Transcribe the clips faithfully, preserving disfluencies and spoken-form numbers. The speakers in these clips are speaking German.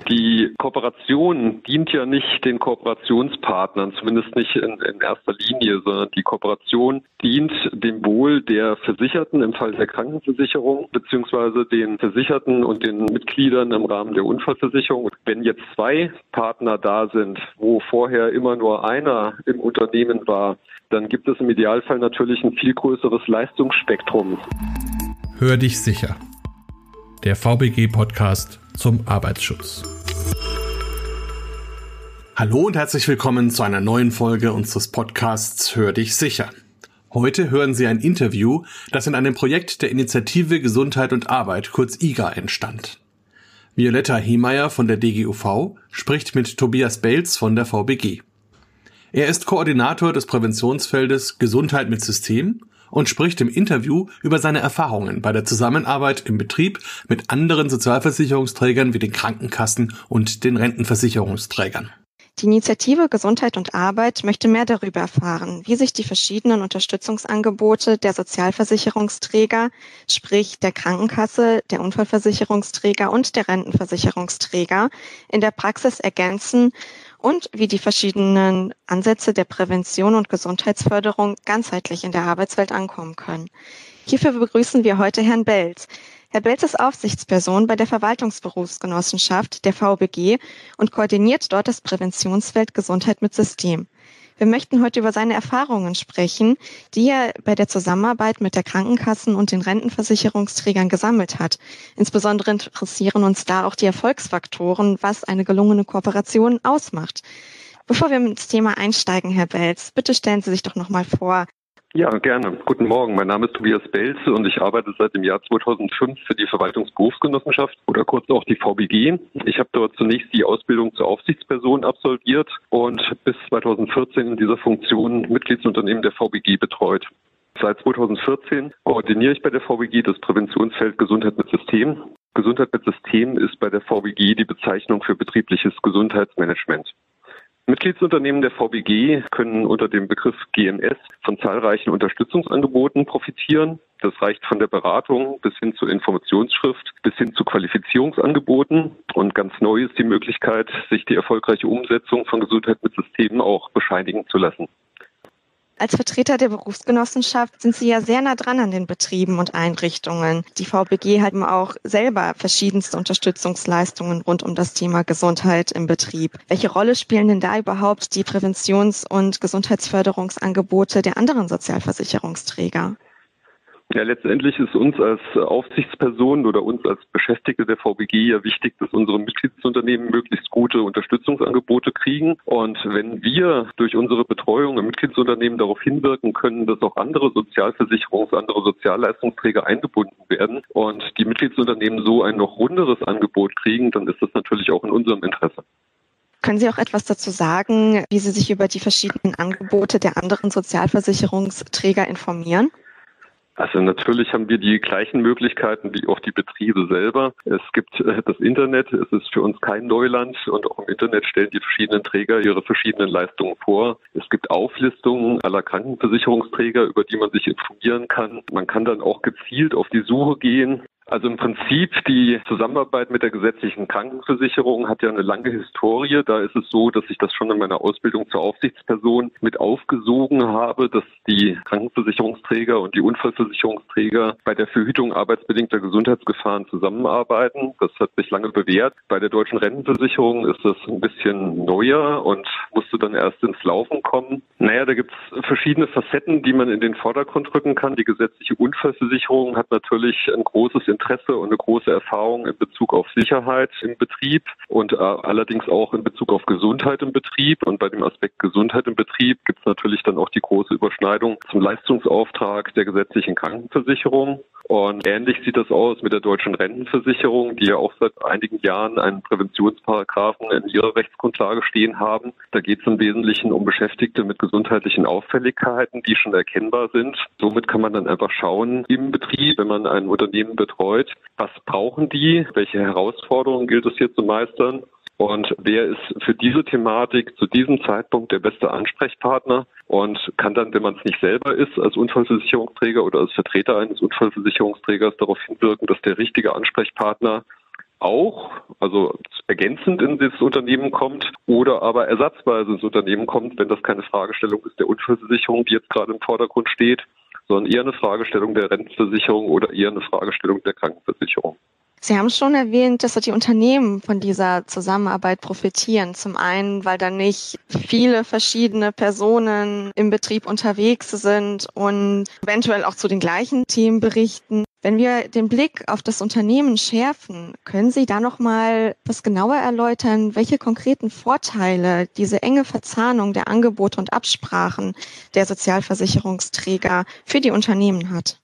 Die Kooperation dient ja nicht den Kooperationspartnern, zumindest nicht in, in erster Linie, sondern die Kooperation dient dem Wohl der Versicherten im Fall der Krankenversicherung beziehungsweise den Versicherten und den Mitgliedern im Rahmen der Unfallversicherung. Wenn jetzt zwei Partner da sind, wo vorher immer nur einer im Unternehmen war, dann gibt es im Idealfall natürlich ein viel größeres Leistungsspektrum. Hör dich sicher. Der V B G-Podcast zum Arbeitsschutz. Hallo und herzlich willkommen zu einer neuen Folge unseres Podcasts Hör dich sicher. Heute hören Sie ein Interview, das in einem Projekt der Initiative Gesundheit und Arbeit, kurz I G A, entstand. Violetta Hemeyer von der D G U V spricht mit Tobias Belz von der V B G. Er ist Koordinator des Präventionsfeldes Gesundheit mit System und spricht im Interview über seine Erfahrungen bei der Zusammenarbeit im Betrieb mit anderen Sozialversicherungsträgern wie den Krankenkassen und den Rentenversicherungsträgern. Die Initiative Gesundheit und Arbeit möchte mehr darüber erfahren, wie sich die verschiedenen Unterstützungsangebote der Sozialversicherungsträger, sprich der Krankenkasse, der Unfallversicherungsträger und der Rentenversicherungsträger, in der Praxis ergänzen und wie die verschiedenen Ansätze der Prävention und Gesundheitsförderung ganzheitlich in der Arbeitswelt ankommen können. Hierfür begrüßen wir heute Herrn Belz. Herr Belz ist Aufsichtsperson bei der Verwaltungsberufsgenossenschaft der V B G und koordiniert dort das Präventionsfeld Gesundheit mit System. Wir möchten heute über seine Erfahrungen sprechen, die er bei der Zusammenarbeit mit der Krankenkassen und den Rentenversicherungsträgern gesammelt hat. Insbesondere interessieren uns da auch die Erfolgsfaktoren, was eine gelungene Kooperation ausmacht. Bevor wir ins Thema einsteigen, Herr Belz, bitte stellen Sie sich doch noch mal vor. Ja, gerne. Guten Morgen. Mein Name ist Tobias Belz und ich arbeite seit dem Jahr zweitausendfünf für die Verwaltungsberufsgenossenschaft oder kurz auch die V B G. Ich habe dort zunächst die Ausbildung zur Aufsichtsperson absolviert und bis zweitausendvierzehn in dieser Funktion Mitgliedsunternehmen der V B G betreut. Seit zweitausendvierzehn koordiniere ich bei der V B G das Präventionsfeld Gesundheit mit System. Gesundheit mit System ist bei der V B G die Bezeichnung für betriebliches Gesundheitsmanagement. Mitgliedsunternehmen der V B G können unter dem Begriff G M S von zahlreichen Unterstützungsangeboten profitieren. Das reicht von der Beratung bis hin zur Informationsschrift, bis hin zu Qualifizierungsangeboten. Und ganz neu ist die Möglichkeit, sich die erfolgreiche Umsetzung von Gesundheit mit Systemen auch bescheinigen zu lassen. Als Vertreter der Berufsgenossenschaft sind Sie ja sehr nah dran an den Betrieben und Einrichtungen. Die V B G hat auch selber verschiedenste Unterstützungsleistungen rund um das Thema Gesundheit im Betrieb. Welche Rolle spielen denn da überhaupt die Präventions- und Gesundheitsförderungsangebote der anderen Sozialversicherungsträger? Ja, letztendlich ist uns als Aufsichtsperson oder uns als Beschäftigte der V B G ja wichtig, dass unsere Mitgliedsunternehmen möglichst gute Unterstützungsangebote kriegen. Und wenn wir durch unsere Betreuung im Mitgliedsunternehmen darauf hinwirken können, dass auch andere Sozialversicherungs-, andere Sozialleistungsträger eingebunden werden und die Mitgliedsunternehmen so ein noch runderes Angebot kriegen, dann ist das natürlich auch in unserem Interesse. Können Sie auch etwas dazu sagen, wie Sie sich über die verschiedenen Angebote der anderen Sozialversicherungsträger informieren? Also natürlich haben wir die gleichen Möglichkeiten wie auch die Betriebe selber. Es gibt äh, das Internet, es ist für uns kein Neuland und auch im Internet stellen die verschiedenen Träger ihre verschiedenen Leistungen vor. Es gibt Auflistungen aller Krankenversicherungsträger, über die man sich informieren kann. Man kann dann auch gezielt auf die Suche gehen. Also im Prinzip die Zusammenarbeit mit der gesetzlichen Krankenversicherung hat ja eine lange Historie. Da ist es so, dass ich das schon in meiner Ausbildung zur Aufsichtsperson mit aufgesogen habe, dass die Krankenversicherungsträger und die Unfallversicherungsträger bei der Verhütung arbeitsbedingter Gesundheitsgefahren zusammenarbeiten. Das hat sich lange bewährt. Bei der deutschen Rentenversicherung ist das ein bisschen neuer und musste dann erst ins Laufen kommen. Naja, da gibt es verschiedene Facetten, die man in den Vordergrund rücken kann. Die gesetzliche Unfallversicherung hat natürlich ein großes Interesse und eine große Erfahrung in Bezug auf Sicherheit im Betrieb und äh, allerdings auch in Bezug auf Gesundheit im Betrieb. Und bei dem Aspekt Gesundheit im Betrieb gibt es natürlich dann auch die große Überschneidung zum Leistungsauftrag der gesetzlichen Krankenversicherung. Und ähnlich sieht das aus mit der deutschen Rentenversicherung, die ja auch seit einigen Jahren einen Präventionsparagraphen in ihrer Rechtsgrundlage stehen haben. Da geht es im Wesentlichen um Beschäftigte mit gesundheitlichen Auffälligkeiten, die schon erkennbar sind. Somit kann man dann einfach schauen im Betrieb, wenn man ein Unternehmen betreut, was brauchen die, welche Herausforderungen gilt es hier zu meistern. Und wer ist für diese Thematik zu diesem Zeitpunkt der beste Ansprechpartner und kann dann, wenn man es nicht selber ist, als Unfallversicherungsträger oder als Vertreter eines Unfallversicherungsträgers darauf hinwirken, dass der richtige Ansprechpartner auch, also ergänzend in das Unternehmen kommt oder aber ersatzweise ins Unternehmen kommt, wenn das keine Fragestellung ist der Unfallversicherung, die jetzt gerade im Vordergrund steht, sondern eher eine Fragestellung der Rentenversicherung oder eher eine Fragestellung der Krankenversicherung. Sie haben schon erwähnt, dass die Unternehmen von dieser Zusammenarbeit profitieren. Zum einen, weil da nicht viele verschiedene Personen im Betrieb unterwegs sind und eventuell auch zu den gleichen Themen berichten. Wenn wir den Blick auf das Unternehmen schärfen, können Sie da noch mal etwas genauer erläutern, welche konkreten Vorteile diese enge Verzahnung der Angebote und Absprachen der Sozialversicherungsträger für die Unternehmen hat?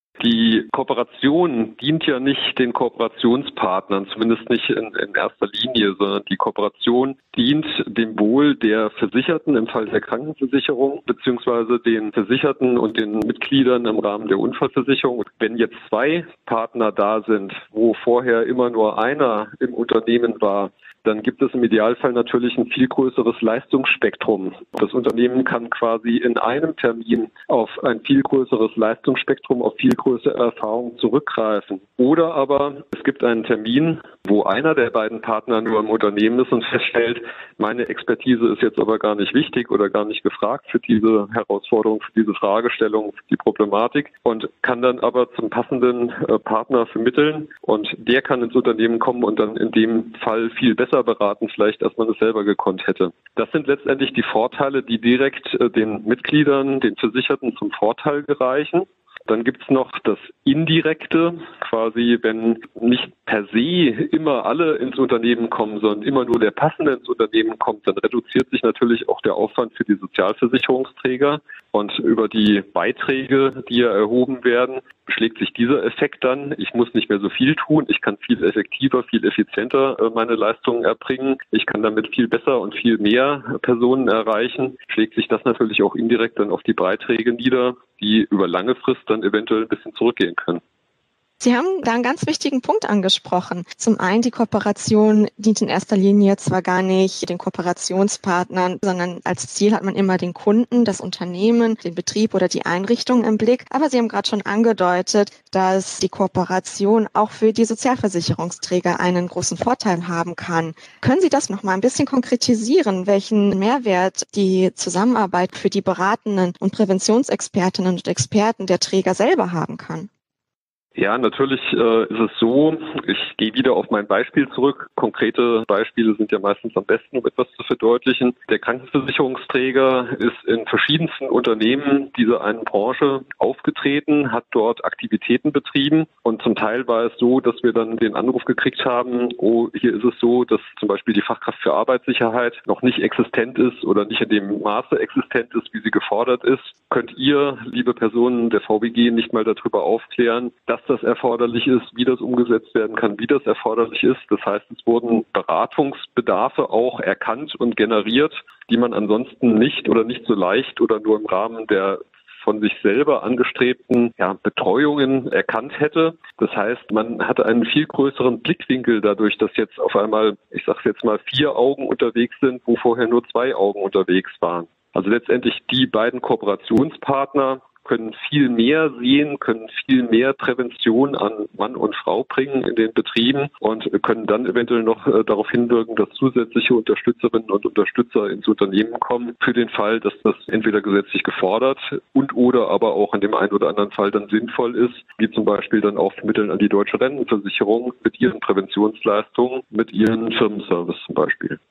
Die Kooperation dient ja nicht den Kooperationspartnern, zumindest nicht in, in erster Linie, sondern die Kooperation dient dem Wohl der Versicherten im Fall der Krankenversicherung beziehungsweise den Versicherten und den Mitgliedern im Rahmen der Unfallversicherung. Wenn jetzt zwei Partner da sind, wo vorher immer nur einer im Unternehmen war, dann gibt es im Idealfall natürlich ein viel größeres Leistungsspektrum. Das Unternehmen kann quasi in einem Termin auf ein viel größeres Leistungsspektrum, auf viel größere Erfahrung zurückgreifen. Oder aber es gibt einen Termin, wo einer der beiden Partner nur im Unternehmen ist und feststellt, meine Expertise ist jetzt aber gar nicht wichtig oder gar nicht gefragt für diese Herausforderung, für diese Fragestellung, für die Problematik und kann dann aber zum passenden Partner vermitteln und der kann ins Unternehmen kommen und dann in dem Fall viel besser beraten, vielleicht, als man es selber gekonnt hätte. Das sind letztendlich die Vorteile, die direkt den Mitgliedern, den Versicherten zum Vorteil gereichen. Dann gibt es noch das Indirekte, quasi wenn nicht per se immer alle ins Unternehmen kommen, sondern immer nur der Passende ins Unternehmen kommt, dann reduziert sich natürlich auch der Aufwand für die Sozialversicherungsträger. Und über die Beiträge, die ja erhoben werden, beschlägt sich dieser Effekt dann. Ich muss nicht mehr so viel tun. Ich kann viel effektiver, viel effizienter meine Leistungen erbringen. Ich kann damit viel besser und viel mehr Personen erreichen. Schlägt sich das natürlich auch indirekt dann auf die Beiträge nieder, die über lange Frist dann eventuell ein bisschen zurückgehen können. Sie haben da einen ganz wichtigen Punkt angesprochen. Zum einen, die Kooperation dient in erster Linie zwar gar nicht den Kooperationspartnern, sondern als Ziel hat man immer den Kunden, das Unternehmen, den Betrieb oder die Einrichtung im Blick. Aber Sie haben gerade schon angedeutet, dass die Kooperation auch für die Sozialversicherungsträger einen großen Vorteil haben kann. Können Sie das noch mal ein bisschen konkretisisen, welchen Mehrwert die Zusammenarbeit für die beratenden und Präventionsexpertinnen und Experten der Träger selber haben kann? Ja, natürlich äh, ist es so, ich gehe wieder auf mein Beispiel zurück. Konkrete Beispiele sind ja meistens am besten, um etwas zu verdeutlichen. Der Krankenversicherungsträger ist in verschiedensten Unternehmen dieser einen Branche aufgetreten, hat dort Aktivitäten betrieben und zum Teil war es so, dass wir dann den Anruf gekriegt haben, oh, hier ist es so, dass zum Beispiel die Fachkraft für Arbeitssicherheit noch nicht existent ist oder nicht in dem Maße existent ist, wie sie gefordert ist. Könnt ihr, liebe Personen der V B G, nicht mal darüber aufklären, dass das erforderlich ist, wie das umgesetzt werden kann, wie das erforderlich ist. Das heißt, es wurden Beratungsbedarfe auch erkannt und generiert, die man ansonsten nicht oder nicht so leicht oder nur im Rahmen der von sich selber angestrebten ja, Betreuungen erkannt hätte. Das heißt, man hatte einen viel größeren Blickwinkel dadurch, dass jetzt auf einmal, ich sage jetzt mal, vier Augen unterwegs sind, wo vorher nur zwei Augen unterwegs waren. Also letztendlich die beiden Kooperationspartner können viel mehr sehen, können viel mehr Prävention an Mann und Frau bringen in den Betrieben und können dann eventuell noch äh, darauf hinwirken, dass zusätzliche Unterstützerinnen und Unterstützer ins Unternehmen kommen, für den Fall, dass das entweder gesetzlich gefordert und oder aber auch in dem einen oder anderen Fall dann sinnvoll ist, wie zum Beispiel dann auch Mitteln an die Deutsche Rentenversicherung mit ihren Präventionsleistungen, mit ihren Firmenservice zum Beispiel.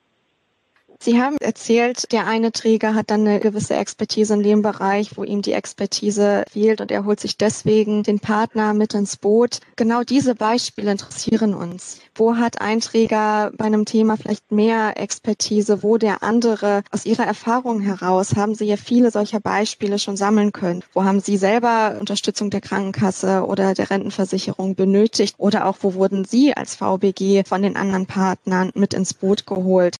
Sie haben erzählt, der eine Träger hat dann eine gewisse Expertise in dem Bereich, wo ihm die Expertise fehlt und er holt sich deswegen den Partner mit ins Boot. Genau diese Beispiele interessieren uns. Wo hat ein Träger bei einem Thema vielleicht mehr Expertise, wo der andere aus Ihrer Erfahrung heraus, haben Sie ja viele solcher Beispiele schon sammeln können. Wo haben Sie selber Unterstützung der Krankenkasse oder der Rentenversicherung benötigt oder auch wo wurden Sie als V B G von den anderen Partnern mit ins Boot geholt?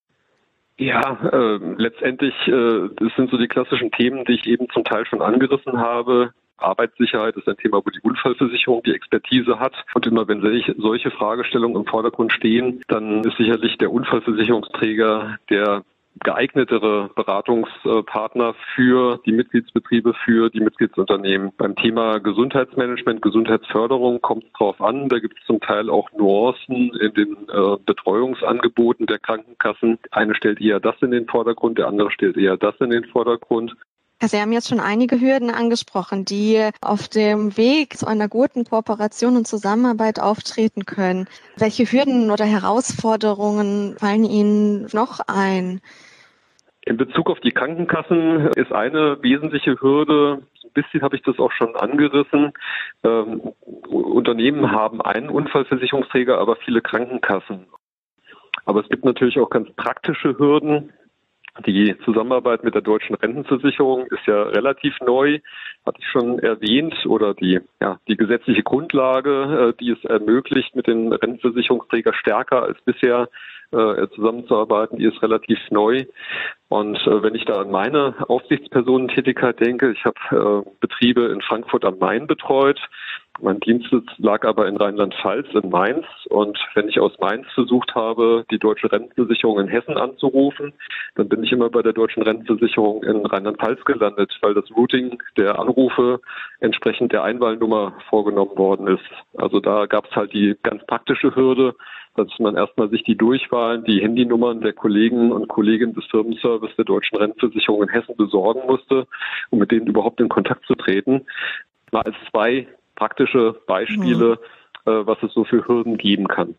Ja, äh, letztendlich, äh, das sind so die klassischen Themen, die ich eben zum Teil schon angerissen habe. Arbeitssicherheit ist ein Thema, wo die Unfallversicherung die Expertise hat. Und immer wenn solche Fragestellungen im Vordergrund stehen, dann ist sicherlich der Unfallversicherungsträger der geeignetere Beratungspartner für die Mitgliedsbetriebe, für die Mitgliedsunternehmen. Beim Thema Gesundheitsmanagement, Gesundheitsförderung kommt es drauf an. Da gibt es zum Teil auch Nuancen in den äh, Betreuungsangeboten der Krankenkassen. Eine stellt eher das in den Vordergrund, der andere stellt eher das in den Vordergrund. Sie haben jetzt schon einige Hürden angesprochen, die auf dem Weg zu einer guten Kooperation und Zusammenarbeit auftreten können. Welche Hürden oder Herausforderungen fallen Ihnen noch ein? In Bezug auf die Krankenkassen ist eine wesentliche Hürde, ein bisschen habe ich das auch schon angerissen, ähm, Unternehmen haben einen Unfallversicherungsträger, aber viele Krankenkassen. Aber es gibt natürlich auch ganz praktische Hürden. Die Zusammenarbeit mit der Deutschen Rentenversicherung ist ja relativ neu, hatte ich schon erwähnt, oder die, ja, die gesetzliche Grundlage, die es ermöglicht, mit den Rentenversicherungsträgern stärker als bisher äh, zusammenzuarbeiten, die ist relativ neu. Und äh, wenn ich da an meine Aufsichtspersonentätigkeit denke, ich habe äh, Betriebe in Frankfurt am Main betreut. Mein Dienstsitz lag aber in Rheinland-Pfalz, in Mainz. Und wenn ich aus Mainz versucht habe, die Deutsche Rentenversicherung in Hessen anzurufen, dann bin ich immer bei der Deutschen Rentenversicherung in Rheinland-Pfalz gelandet, weil das Routing der Anrufe entsprechend der Einwahlnummer vorgenommen worden ist. Also da gab es halt die ganz praktische Hürde, dass man erstmal sich die Durchwahlen, die Handynummern der Kollegen und Kolleginnen des Firmenservice der Deutschen Rentenversicherung in Hessen besorgen musste, um mit denen überhaupt in Kontakt zu treten. Mal als zwei praktische Beispiele, mhm. äh, was es so für Hürden geben kann.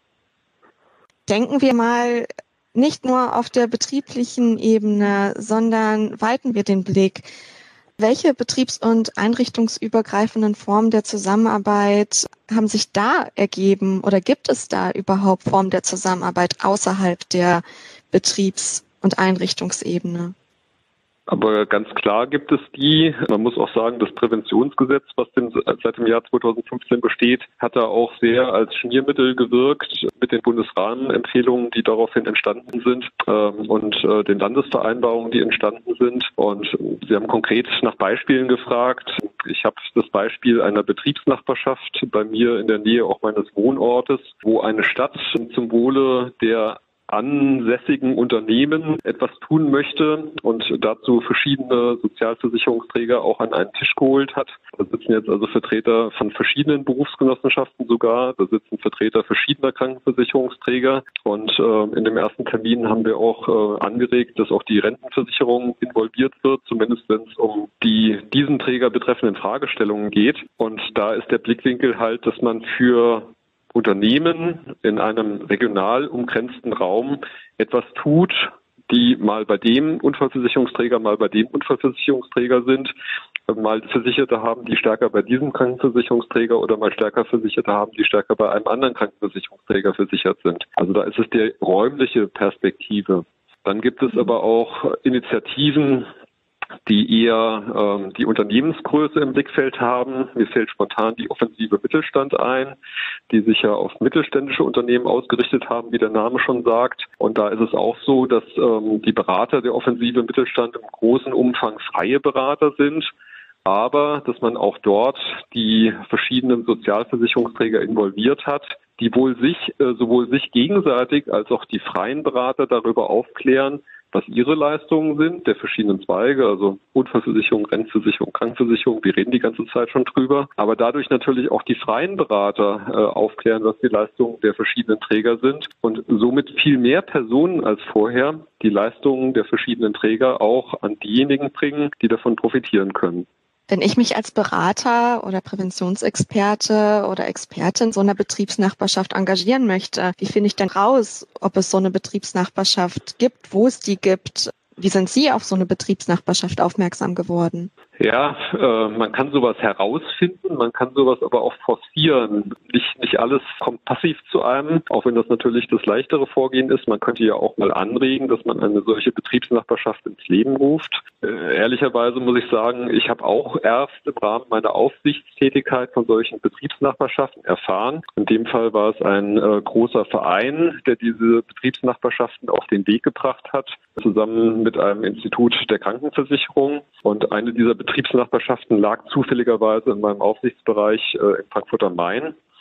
Denken wir mal nicht nur auf der betrieblichen Ebene, sondern weiten wir den Blick. Welche betriebs- und einrichtungsübergreifenden Formen der Zusammenarbeit haben sich da ergeben oder gibt es da überhaupt Formen der Zusammenarbeit außerhalb der Betriebs- und Einrichtungsebene? Aber ganz klar gibt es die. Man muss auch sagen, das Präventionsgesetz, was dem, seit dem Jahr zweitausendfünfzehn besteht, hat da auch sehr als Schmiermittel gewirkt mit den Bundesrahmenempfehlungen, die daraufhin entstanden sind ähm, und äh, den Landesvereinbarungen, die entstanden sind. Und Sie haben konkret nach Beispielen gefragt. Ich habe das Beispiel einer Betriebsnachbarschaft bei mir in der Nähe auch meines Wohnortes, wo eine Stadt zum Wohle der ansässigen Unternehmen etwas tun möchte und dazu verschiedene Sozialversicherungsträger auch an einen Tisch geholt hat. Da sitzen jetzt also Vertreter von verschiedenen Berufsgenossenschaften sogar, da sitzen Vertreter verschiedener Krankenversicherungsträger und äh, in dem ersten Termin haben wir auch äh, angeregt, dass auch die Rentenversicherung involviert wird, zumindest wenn es um die diesen Träger betreffenden Fragestellungen geht. Und da ist der Blickwinkel halt, dass man für Unternehmen in einem regional umgrenzten Raum etwas tut, die mal bei dem Unfallversicherungsträger, mal bei dem Unfallversicherungsträger sind, mal Versicherte haben, die stärker bei diesem Krankenversicherungsträger oder mal stärker Versicherte haben, die stärker bei einem anderen Krankenversicherungsträger versichert sind. Also da ist es die räumliche Perspektive. Dann gibt es aber auch Initiativen, die eher ähm, die Unternehmensgröße im Blickfeld haben. Mir fällt spontan die Offensive Mittelstand ein, die sich ja auf mittelständische Unternehmen ausgerichtet haben, wie der Name schon sagt. Und da ist es auch so, dass ähm, die Berater der Offensive Mittelstand im großen Umfang freie Berater sind, aber dass man auch dort die verschiedenen Sozialversicherungsträger involviert hat, die wohl sich, äh, sowohl sich gegenseitig als auch die freien Berater darüber aufklären, was ihre Leistungen sind, der verschiedenen Zweige, also Unfallversicherung, Rentenversicherung, Krankenversicherung, wir reden die ganze Zeit schon drüber, aber dadurch natürlich auch die freien Berater äh, aufklären, was die Leistungen der verschiedenen Träger sind und somit viel mehr Personen als vorher die Leistungen der verschiedenen Träger auch an diejenigen bringen, die davon profitieren können. Wenn ich mich als Berater oder Präventionsexperte oder Expertin so einer Betriebsnachbarschaft engagieren möchte, wie finde ich denn raus, ob es so eine Betriebsnachbarschaft gibt, wo es die gibt? Wie sind Sie auf so eine Betriebsnachbarschaft aufmerksam geworden? Ja, äh, man kann sowas herausfinden, man kann sowas aber auch forcieren. Nicht, nicht alles kommt passiv zu einem, auch wenn das natürlich das leichtere Vorgehen ist. Man könnte ja auch mal anregen, dass man eine solche Betriebsnachbarschaft ins Leben ruft. Äh, ehrlicherweise muss ich sagen, ich habe auch erst im Rahmen meiner Aufsichtstätigkeit von solchen Betriebsnachbarschaften erfahren. In dem Fall war es ein äh, großer Verein, der diese Betriebsnachbarschaften auf den Weg gebracht hat, zusammen mit einem Institut der Krankenversicherung. Und eine dieser Betriebsnachbarschaften lag zufälligerweise in meinem Aufsichtsbereich äh, in Frankfurt am Main.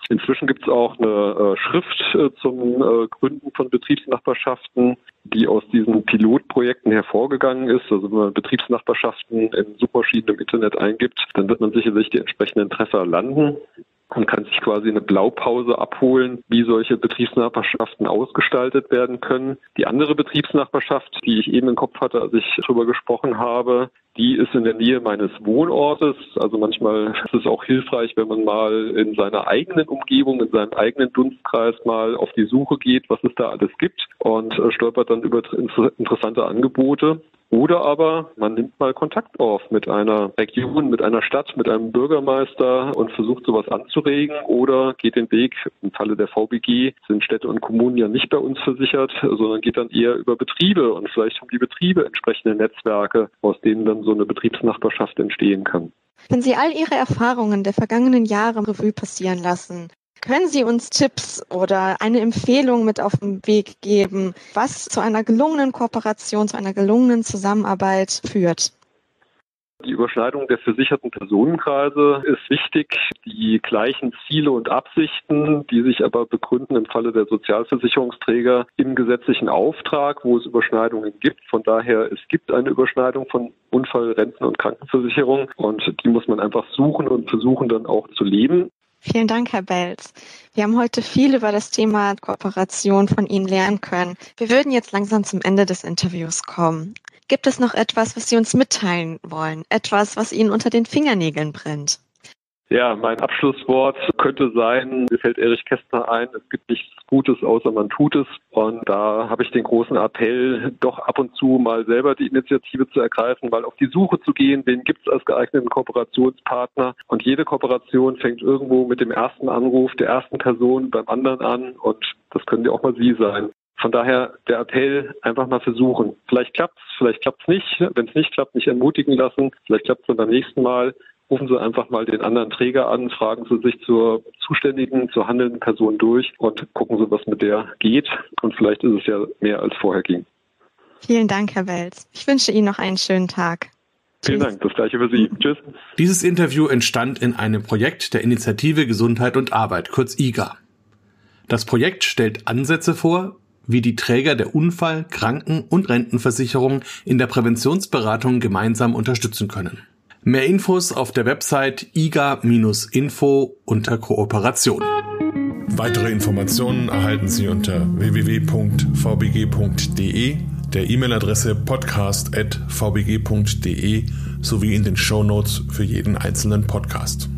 Inzwischen gibt es auch eine äh, Schrift äh, zum äh, Gründen von Betriebsnachbarschaften, die aus diesen Pilotprojekten hervorgegangen ist. Also wenn man Betriebsnachbarschaften in Suchmaschinen im Internet eingibt, dann wird man sicherlich die entsprechenden Treffer landen. Man kann sich quasi eine Blaupause abholen, wie solche Betriebsnachbarschaften ausgestaltet werden können. Die andere Betriebsnachbarschaft, die ich eben im Kopf hatte, als ich darüber gesprochen habe, die ist in der Nähe meines Wohnortes. Also manchmal ist es auch hilfreich, wenn man mal in seiner eigenen Umgebung, in seinem eigenen Dunstkreis mal auf die Suche geht, was es da alles gibt und stolpert dann über interessante Angebote. Oder aber man nimmt mal Kontakt auf mit einer Region, mit einer Stadt, mit einem Bürgermeister und versucht sowas anzuregen oder geht den Weg, im Falle der V B G sind Städte und Kommunen ja nicht bei uns versichert, sondern geht dann eher über Betriebe und vielleicht haben die Betriebe entsprechende Netzwerke, aus denen dann so eine Betriebsnachbarschaft entstehen kann. Wenn Sie all Ihre Erfahrungen der vergangenen Jahre Revue passieren lassen, können Sie uns Tipps oder eine Empfehlung mit auf den Weg geben, was zu einer gelungenen Kooperation, zu einer gelungenen Zusammenarbeit führt? Die Überschneidung der versicherten Personenkreise ist wichtig. Die gleichen Ziele und Absichten, die sich aber begründen im Falle der Sozialversicherungsträger im gesetzlichen Auftrag, wo es Überschneidungen gibt. Von daher, es gibt eine Überschneidung von Unfall-, Renten- und Krankenversicherung und die muss man einfach suchen und versuchen dann auch zu leben. Vielen Dank, Herr Belz. Wir haben heute viel über das Thema Kooperation von Ihnen lernen können. Wir würden jetzt langsam zum Ende des Interviews kommen. Gibt es noch etwas, was Sie uns mitteilen wollen? Etwas, was Ihnen unter den Fingernägeln brennt? Ja, mein Abschlusswort könnte sein, mir fällt Erich Kästner ein, es gibt nichts Gutes, außer man tut es. Und da habe ich den großen Appell, doch ab und zu mal selber die Initiative zu ergreifen, mal auf die Suche zu gehen, wen gibt es als geeigneten Kooperationspartner. Und jede Kooperation fängt irgendwo mit dem ersten Anruf der ersten Person beim anderen an und das können ja auch mal Sie sein. Von daher der Appell, einfach mal versuchen. Vielleicht klappt's, vielleicht klappt's nicht. Wenn es nicht klappt, nicht entmutigen lassen. Vielleicht klappt's dann beim nächsten Mal. Rufen Sie einfach mal den anderen Träger an, fragen Sie sich zur zuständigen, zur handelnden Person durch und gucken Sie, was mit der geht. Und vielleicht ist es ja mehr, als vorher ging. Vielen Dank, Herr Belz. Ich wünsche Ihnen noch einen schönen Tag. Vielen Tschüss. Dank, das gleiche für Sie. Tschüss. Dieses Interview entstand in einem Projekt der Initiative Gesundheit und Arbeit, kurz I G A. Das Projekt stellt Ansätze vor, wie die Träger der Unfall-, Kranken- und Rentenversicherung in der Präventionsberatung gemeinsam unterstützen können. Mehr Infos auf der Website i g a Bindestrich info unter Kooperation. Weitere Informationen erhalten Sie unter w w w punkt v b g punkt d e, der E-Mail-Adresse podcast at v b g punkt d e sowie in den Shownotes für jeden einzelnen Podcast.